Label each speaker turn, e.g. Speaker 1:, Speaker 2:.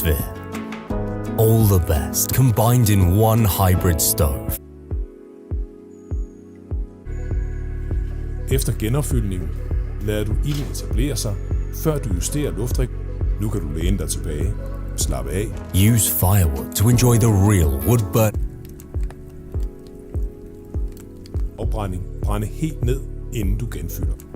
Speaker 1: atmosphere. All the best combined in one hybrid stove.
Speaker 2: Efter genopfyldningen lader du ilden etablere sig, før du justerer lufttryk. Nu kan du læne dig tilbage, slappe af.
Speaker 1: Use firewood to enjoy the real wood burn.
Speaker 2: Opbrænding. Brænde helt ned, inden du genfylder.